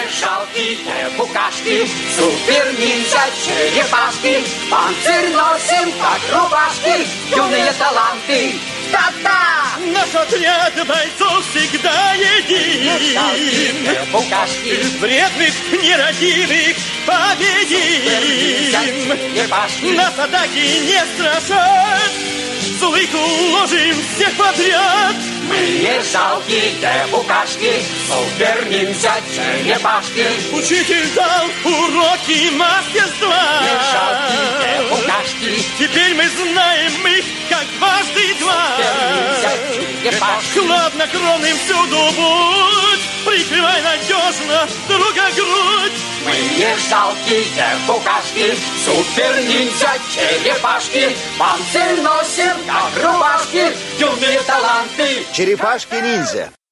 жалкие букашки, супер-ниндзя, черепашки, панцирь носим, как рубашки, юные таланты. Та-та! Наш отряд бойцов всегда един. Жалкие букашки, Вредных, нерадивых победим. черепашки, Нас атаки не страшат, злых уложим всех подряд. мы не жалкие букашки, супер-ниндзя, черепашки. Учитель дал уроки мастерства. Не жалкие букашки, Теперь мы знаем их, как дважды два. супер-ниндзя, черепашки. Хладнокровным всюду будь, прикрывай надежно друга грудь. Мы не жалкие букашки, супер-ниндзя, черепашки. Панцирь носим, как рубашки, юные таланты. Черепашки-ниндзя.